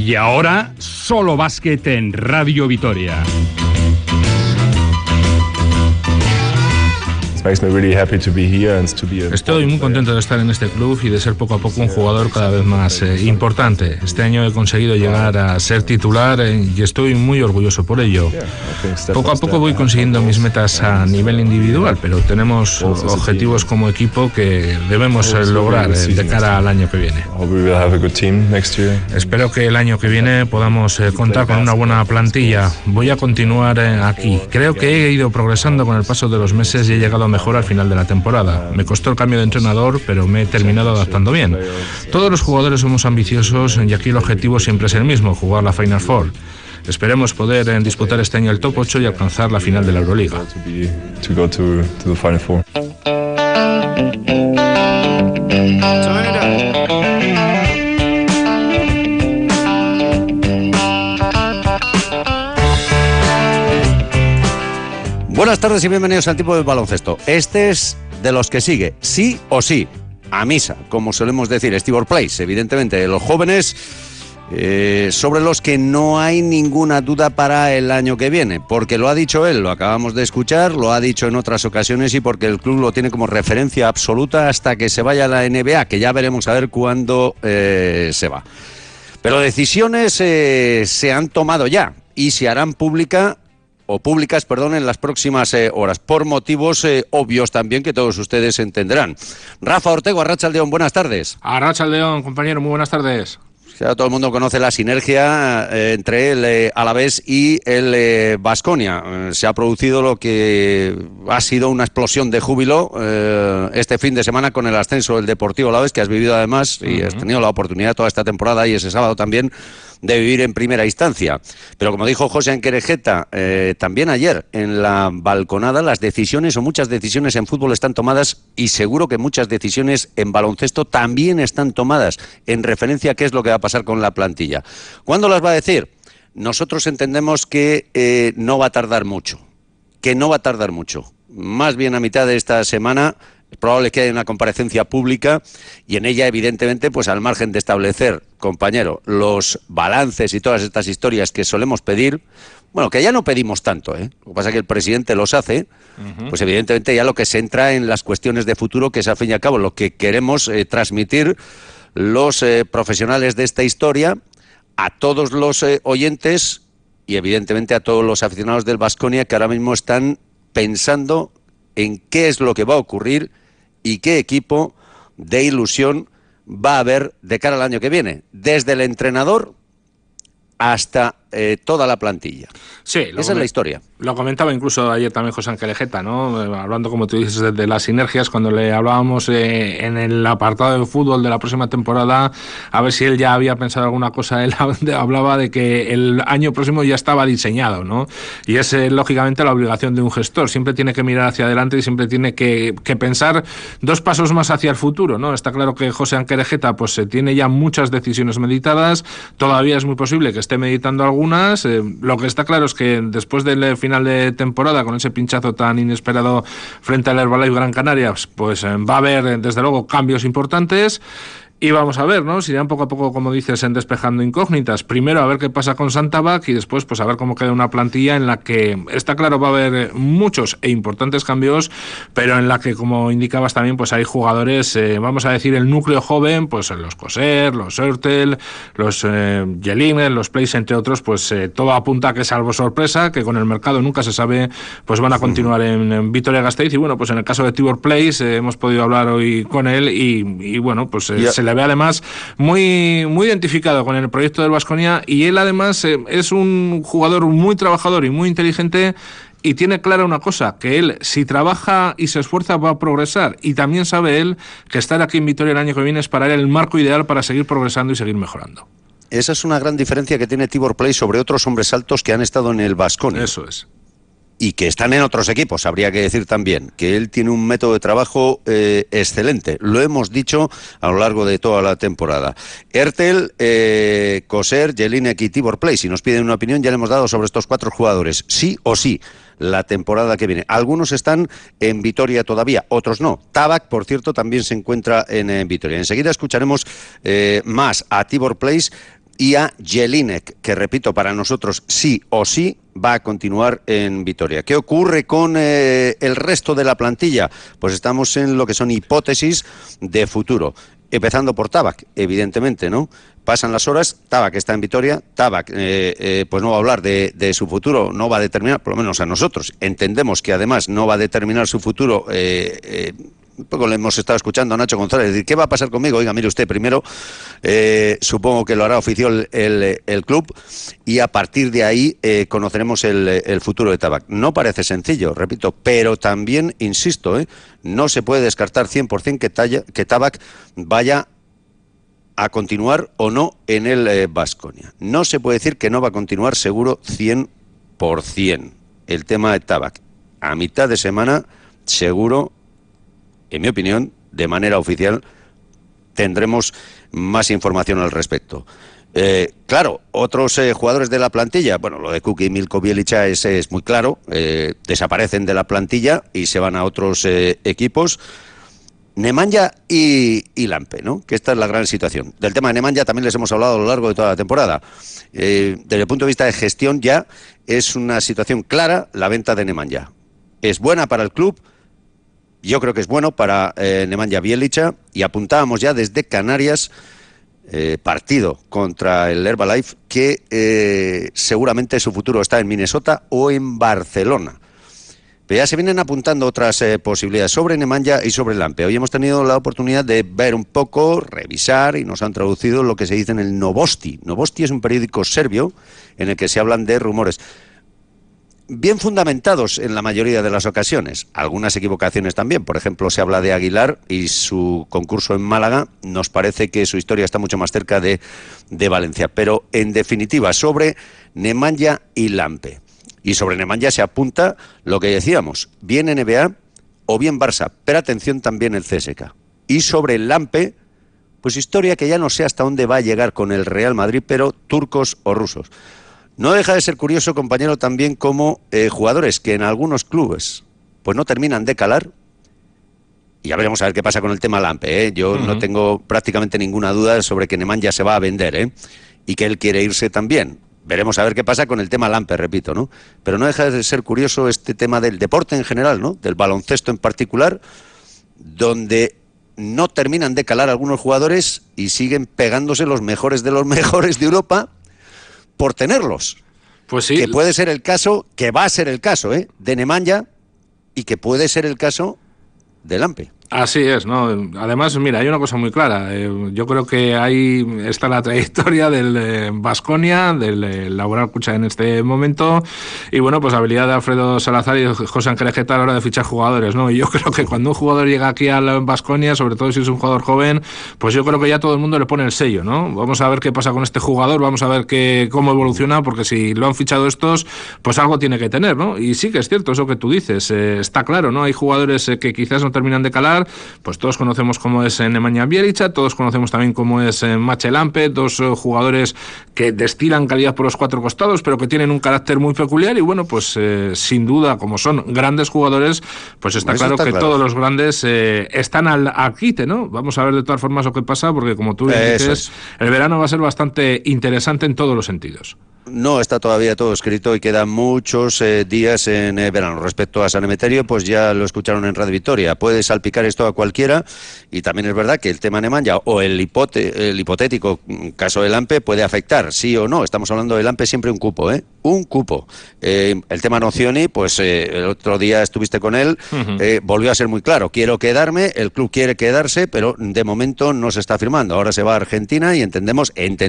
Y ahora, solo básquet en Radio Vitoria. Estoy muy contento de estar en este club y de ser poco a poco un jugador cada vez más importante. Este año he conseguido llegar a ser titular y estoy muy orgulloso por ello. Poco a poco voy consiguiendo mis metas a nivel individual, pero tenemos objetivos como equipo que debemos lograr de cara al año que viene. Espero que el año que viene podamos contar con una buena plantilla. Voy a continuar aquí. Creo que he ido progresando con el paso de los meses y he llegado mejor al final de la temporada. Me costó el cambio de entrenador, pero me he terminado adaptando bien. Todos los jugadores somos ambiciosos y aquí el objetivo siempre es el mismo, jugar la Final Four. Esperemos poder disputar este año el top 8 y alcanzar la final de la Euroliga. Buenas tardes y bienvenidos al Tiempo del Baloncesto. Este es de los que sigue, sí o sí, a misa, como solemos decir, Stibor Place, evidentemente, de los jóvenes sobre los que no hay ninguna duda para el año que viene, porque lo ha dicho él, lo acabamos de escuchar, lo ha dicho en otras ocasiones y porque el club lo tiene como referencia absoluta hasta que se vaya a la NBA, que ya veremos a ver cuándo se va. Pero decisiones se han tomado ya y se harán públicas en las próximas horas, por motivos obvios también que todos ustedes entenderán. Rafa Ortego, Arratsaldeon, buenas tardes. Arratsaldeon, compañero, muy buenas tardes. Ya todo el mundo conoce la sinergia entre el Alavés y el Baskonia. Se ha producido lo que ha sido una explosión de júbilo este fin de semana con el ascenso del Deportivo Alavés, que has vivido además y has tenido la oportunidad toda esta temporada y ese sábado también de vivir en primera instancia. Pero como dijo José Anquerejeta también ayer en la balconada, las decisiones o muchas decisiones en fútbol están tomadas y seguro que muchas decisiones en baloncesto también están tomadas en referencia a qué es lo que va a pasar con la plantilla. ¿Cuándo las va a decir? Nosotros entendemos que no va a tardar mucho, más bien a mitad de esta semana. Es probable que haya una comparecencia pública y en ella, evidentemente, pues al margen de establecer, compañero, los balances y todas estas historias que solemos pedir, bueno, que ya no pedimos tanto, Lo que pasa es que el presidente los hace, pues evidentemente ya lo que se entra en las cuestiones de futuro, que es al fin y al cabo lo que queremos transmitir los profesionales de esta historia a todos los oyentes y evidentemente a todos los aficionados del Baskonia que ahora mismo están pensando en qué es lo que va a ocurrir y qué equipo de ilusión va a haber de cara al año que viene, desde el entrenador hasta toda la plantilla. Sí, esa es la historia. Lo comentaba incluso ayer también José Anquerejeta, ¿no? Hablando, como tú dices, de las sinergias, cuando le hablábamos en el apartado de fútbol de la próxima temporada, a ver si él ya había pensado alguna cosa. Él hablaba de que el año próximo ya estaba diseñado, ¿no? Y es lógicamente la obligación de un gestor. Siempre tiene que mirar hacia adelante y siempre tiene que pensar dos pasos más hacia el futuro, ¿no? Está claro que José Anquerejeta pues tiene ya muchas decisiones meditadas. Todavía es muy posible que esté meditando algunas. Lo que está claro es que después del final de temporada, con ese pinchazo tan inesperado frente al Herbalife Gran Canaria, pues va a haber desde luego cambios importantes. Y vamos a ver, ¿no? Se irán poco a poco, como dices, en despejando incógnitas. Primero a ver qué pasa con Santabac y después pues a ver cómo queda una plantilla en la que está claro va a haber muchos e importantes cambios, pero en la que, como indicabas también, pues hay jugadores, vamos a decir, el núcleo joven, pues los Coser, los Hörtel, los Jeliner, los Place, entre otros, pues todo apunta a que, salvo sorpresa, que con el mercado nunca se sabe, pues van a continuar en Vitoria-Gasteiz. Y bueno, pues en el caso de Tibor Place hemos podido hablar hoy con él y bueno, pues se le ve además muy, muy identificado con el proyecto del Baskonia y él además es un jugador muy trabajador y muy inteligente y tiene clara una cosa, que él si trabaja y se esfuerza va a progresar y también sabe él que estar aquí en Vitoria el año que viene es para él el marco ideal para seguir progresando y seguir mejorando. Esa es una gran diferencia que tiene Tibor Place sobre otros hombres altos que han estado en el Baskonia. Eso es. Y que están en otros equipos, habría que decir también, que él tiene un método de trabajo excelente. Lo hemos dicho a lo largo de toda la temporada. Hörtel, Coser, Jelinek y Tibor Place. Si nos piden una opinión, ya le hemos dado sobre estos 4 jugadores. Sí o sí, la temporada que viene. Algunos están en Vitoria todavía, otros no. Tabac, por cierto, también se encuentra en Vitoria. Enseguida escucharemos más a Tibor Place, y a Jelinek, que repito, para nosotros sí o sí va a continuar en Vitoria. ¿Qué ocurre con el resto de la plantilla? Pues estamos en lo que son hipótesis de futuro. Empezando por Tabak, evidentemente, ¿no? Pasan las horas, Tabak está en Vitoria, Tabak pues no va a hablar de su futuro, no va a determinar, por lo menos a nosotros, entendemos que además no va a determinar su futuro. Un poco le hemos estado escuchando a Nacho González decir, ¿qué va a pasar conmigo? Oiga, mire usted, primero supongo que lo hará oficial el club y a partir de ahí conoceremos el futuro de Tabak. No parece sencillo, repito, pero también, insisto, no se puede descartar 100% que Tabak vaya a continuar o no en el Baskonia. No se puede decir que no va a continuar seguro 100%. El tema de Tabak. A mitad de semana, seguro, en mi opinión, de manera oficial, tendremos más información al respecto. Claro, otros jugadores de la plantilla, bueno, lo de Kuki y Milko Bielica es muy claro, desaparecen de la plantilla y se van a otros equipos. Nemanja y Lampe, ¿no? Que esta es la gran situación. Del tema de Nemanja también les hemos hablado a lo largo de toda la temporada. Desde el punto de vista de gestión ya es una situación clara la venta de Nemanja. Es buena para el club. Yo creo que es bueno para Nemanja Bielica y apuntábamos ya desde Canarias, partido contra el Herbalife, que seguramente su futuro está en Minnesota o en Barcelona. Pero ya se vienen apuntando otras posibilidades sobre Nemanja y sobre Lampe. Hoy hemos tenido la oportunidad de ver un poco, revisar y nos han traducido lo que se dice en el Novosti. Novosti es un periódico serbio en el que se hablan de rumores bien fundamentados en la mayoría de las ocasiones, algunas equivocaciones también. Por ejemplo, se habla de Aguilar y su concurso en Málaga. Nos parece que su historia está mucho más cerca de Valencia, pero en definitiva sobre Nemanja y Lampe. Y sobre Nemanja se apunta lo que decíamos, bien NBA o bien Barça, pero atención también el CSKA. Y sobre Lampe, pues historia que ya no sé hasta dónde va a llegar con el Real Madrid, pero turcos o rusos. No deja de ser curioso, compañero, también como jugadores que en algunos clubes pues no terminan de calar. Y ya veremos a ver qué pasa con el tema Lampe, Yo no tengo prácticamente ninguna duda sobre que Nemanja se va a vender, y que él quiere irse también. Veremos a ver qué pasa con el tema Lampe, repito, ¿no? Pero no deja de ser curioso este tema del deporte en general, ¿no? Del baloncesto en particular, donde no terminan de calar algunos jugadores y siguen pegándose los mejores de Europa por tenerlos. Pues sí. Que puede ser el caso, que va a ser el caso, de Nemanja, y que puede ser el caso de Lampe. Así es, ¿no? Además, mira, hay una cosa muy clara. Yo creo que ahí está la trayectoria del Baskonia, del Laboral Cucha en este momento, y bueno, pues la habilidad de Alfredo Salazar y José Ángel Ejeta a la hora de fichar jugadores, ¿no? Y yo creo que cuando un jugador llega aquí al Baskonia, sobre todo si es un jugador joven, pues yo creo que ya todo el mundo le pone el sello, ¿no? Vamos a ver qué pasa con este jugador, vamos a ver cómo evoluciona, porque si lo han fichado estos, pues algo tiene que tener, ¿no? Y sí que es cierto eso que tú dices, está claro, ¿no? Hay jugadores que quizás no terminan de calar. Pues todos conocemos cómo es Nemanja Bielica, todos conocemos también cómo es Mače Lampe, dos jugadores que destilan calidad por los cuatro costados, pero que tienen un carácter muy peculiar y bueno, pues sin duda, como son grandes jugadores, pues está claro que todos los grandes están al quite, ¿no? Vamos a ver de todas formas lo que pasa, porque como tú dices, el verano va a ser bastante interesante en todos los sentidos. No está todavía todo escrito y quedan muchos días en verano. Respecto a San Emeterio, pues ya lo escucharon en Radio Vitoria. Puede salpicar esto a cualquiera y también es verdad que el tema Nemanja o el hipotético caso de Lampe puede afectar, sí o no. Estamos hablando de Lampe siempre un cupo, un cupo. El tema Nocioni, pues el otro día estuviste con él, volvió a ser muy claro. Quiero quedarme, el club quiere quedarse, pero de momento no se está firmando. Ahora se va a Argentina y entendemos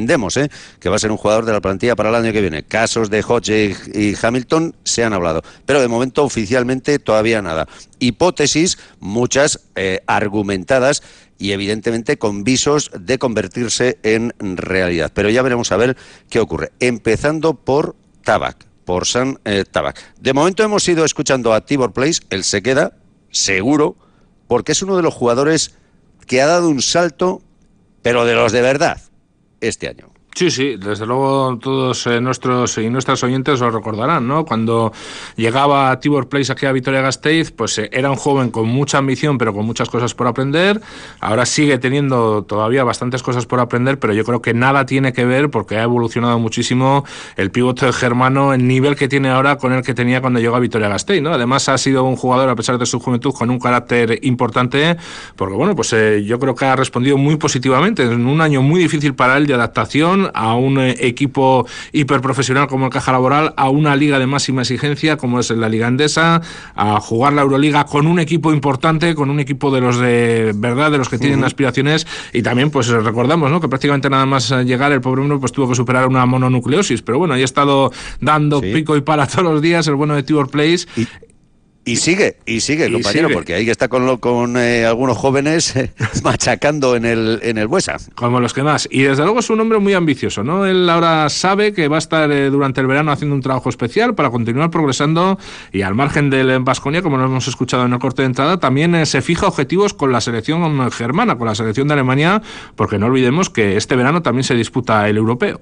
que va a ser un jugador de la plantilla para el año que viene. Casos de Hodge y Hamilton se han hablado, pero de momento oficialmente todavía nada. Hipótesis, muchas argumentadas y evidentemente con visos de convertirse en realidad. Pero ya veremos a ver qué ocurre. Empezando por Tabak, por San Tabak. De momento hemos ido escuchando a Tibor Place, él se queda, seguro, porque es uno de los jugadores que ha dado un salto, pero de los de verdad, este año. Sí, desde luego todos nuestros y nuestras oyentes lo recordarán, ¿no? Cuando llegaba a Tibor Place aquí a Vitoria-Gasteiz, pues era un joven con mucha ambición, pero con muchas cosas por aprender. Ahora sigue teniendo todavía bastantes cosas por aprender, pero yo creo que nada tiene que ver, porque ha evolucionado muchísimo el pivote germano, el nivel que tiene ahora con el que tenía cuando llegó a Vitoria-Gasteiz, ¿no? Además ha sido un jugador, a pesar de su juventud, con un carácter importante, porque bueno, pues yo creo que ha respondido muy positivamente en un año muy difícil para él de adaptación a un equipo hiperprofesional como el Caja Laboral, a una liga de máxima exigencia como es la Liga Endesa, a jugar la Euroliga con un equipo importante, con un equipo de los de verdad, de los que tienen aspiraciones, y también pues recordamos, ¿no?, que prácticamente nada más llegar el pobre hombre pues tuvo que superar una mononucleosis, pero bueno, ahí ha estado dando pico y pala todos los días el bueno de Tibor Place. Y sigue, compañero, porque ahí está con algunos jóvenes machacando en el Buesa. Como los que más. Y desde luego es un hombre muy ambicioso, ¿no? Él ahora sabe que va a estar durante el verano haciendo un trabajo especial para continuar progresando, y al margen del Baskonia, como lo hemos escuchado en el corte de entrada, también se fija objetivos con la selección germana, con la selección de Alemania, porque no olvidemos que este verano también se disputa el europeo.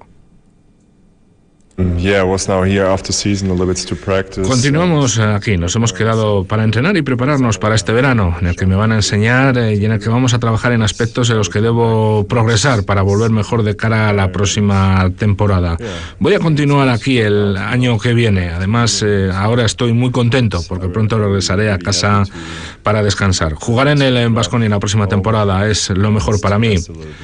Continuamos aquí, nos hemos quedado para entrenar y prepararnos para este verano, en el que me van a enseñar y en el que vamos a trabajar en aspectos en los que debo progresar para volver mejor de cara a la próxima temporada. Voy a continuar aquí el año que viene, además ahora estoy muy contento porque pronto regresaré a casa para descansar. Jugar en el Baskonia en la próxima temporada es lo mejor para mí.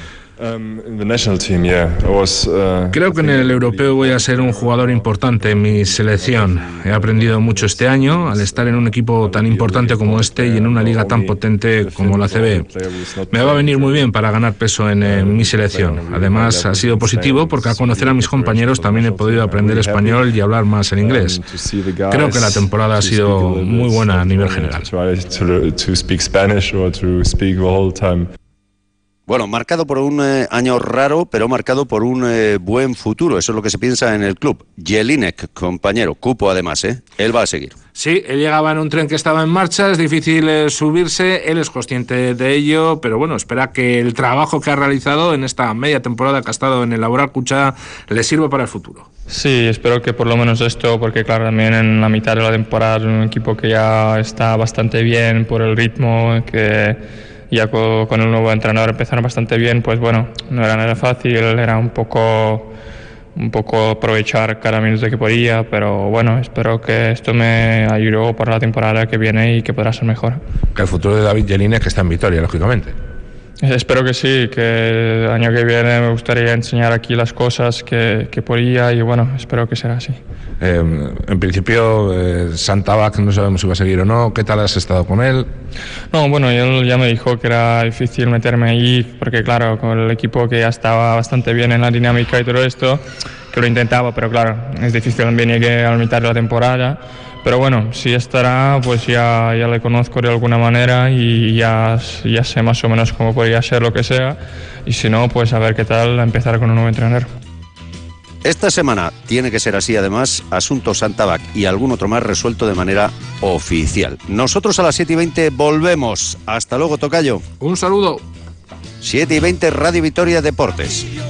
Creo que en el europeo voy a ser un jugador importante en mi selección. He aprendido mucho este año al estar en un equipo tan importante como este y en una liga tan potente como la ACB. Me va a venir muy bien para ganar peso en mi selección. Además, ha sido positivo porque al conocer a mis compañeros también he podido aprender español y hablar más en inglés. Creo que la temporada ha sido muy buena a nivel general. Bueno, marcado por un año raro, pero marcado por un buen futuro. Eso es lo que se piensa en el club. Jelinek, compañero, cupo además, él va a seguir. Sí, él llegaba en un tren que estaba en marcha, es difícil subirse, él es consciente de ello, pero bueno, espera que el trabajo que ha realizado en esta media temporada que ha estado en el Laboral Cucha le sirva para el futuro. Sí, espero que por lo menos esto, porque claro, también en la mitad de la temporada es un equipo que ya está bastante bien por el ritmo, que ya con el nuevo entrenador empezaron bastante bien, pues bueno, no era nada fácil, era un poco aprovechar cada minuto que podía, pero bueno, espero que esto me ayude para la temporada que viene y que podrá ser mejor. Que el futuro de David Jelinek está en Vitoria, lógicamente. Espero que sí, que el año que viene me gustaría enseñar aquí las cosas que podía y bueno, espero que será así. En principio, Santabak no sabemos si va a seguir o no. ¿Qué tal has estado con él? No, bueno, él ya me dijo que era difícil meterme ahí porque claro, con el equipo que ya estaba bastante bien en la dinámica y todo esto, que lo intentaba, pero claro, es difícil también llegué a la mitad de la temporada. Pero bueno, si estará, pues ya le conozco de alguna manera y ya sé más o menos cómo podría ser lo que sea. Y si no, pues a ver qué tal empezar con un nuevo entrenador. Esta semana tiene que ser así, además, asunto Santabak y algún otro más resuelto de manera oficial. Nosotros a las 7:20 volvemos. Hasta luego, tocayo. Un saludo. 7:20 Radio Vitoria Deportes.